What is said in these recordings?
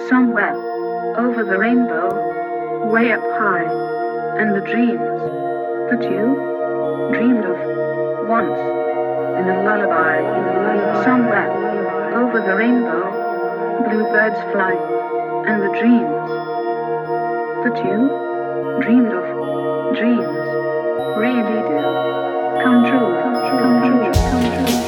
somewhere over the rainbow, way up high, and the dreams that you dreamed of once in a lullaby, somewhere over the rainbow, bluebirds fly, and the dreams that you dreamed of, dreams really do come true, come true, come true, come true, come true.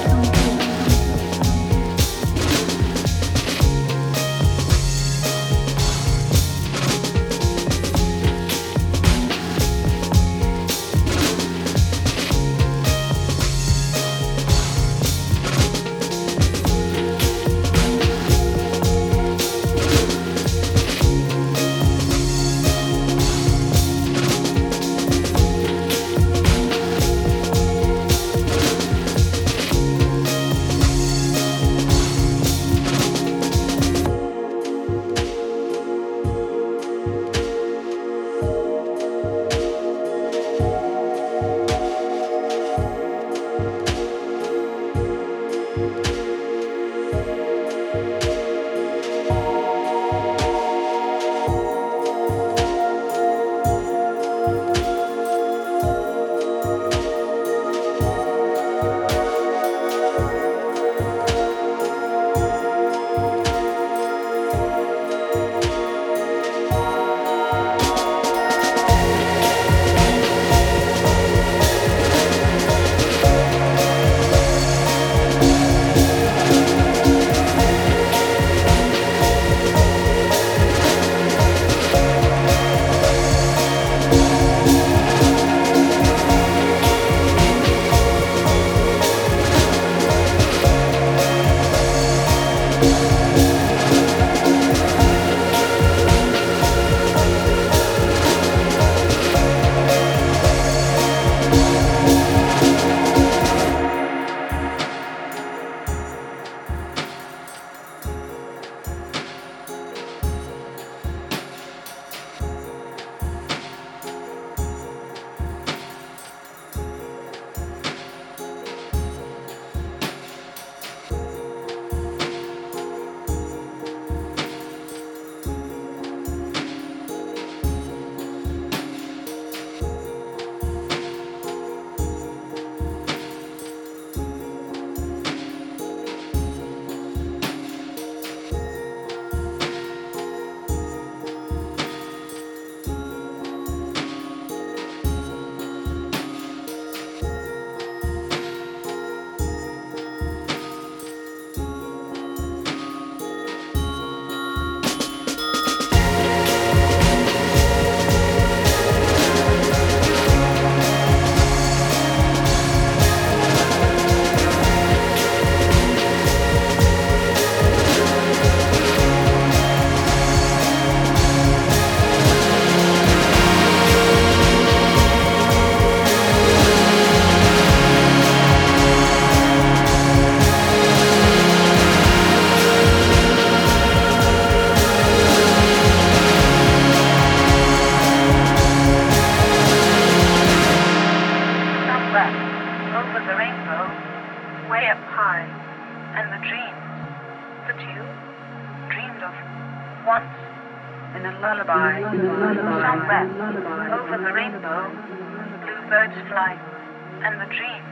Over the rainbow, way up high, and the dreams that you dreamed of once in a lullaby, somewhere over the rainbow, bluebirds fly, and the dreams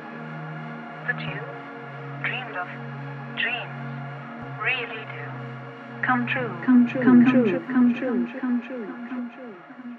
that you dreamed of, dreams really do come true, come true, come true, come true, come true, come true, come true.